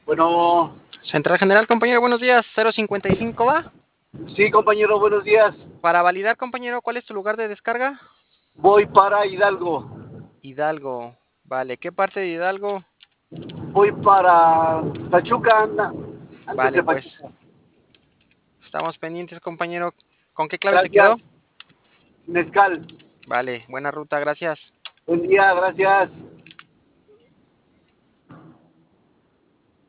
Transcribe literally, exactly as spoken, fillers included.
Bueno, Central General, compañero, buenos días. cero cincuenta y cinco va. sí, compañero, buenos días. Para validar, compañero, ¿cuál es tu lugar de descarga? Voy para Hidalgo. Hidalgo. Vale, ¿qué parte de Hidalgo? Voy para Pachuca, anda, antes Vale, de pues Pachuca. estamos pendientes, compañero. ¿Con qué clave se quedó? Gracias, Mezcal. Vale, buena ruta, gracias. Buen día, gracias.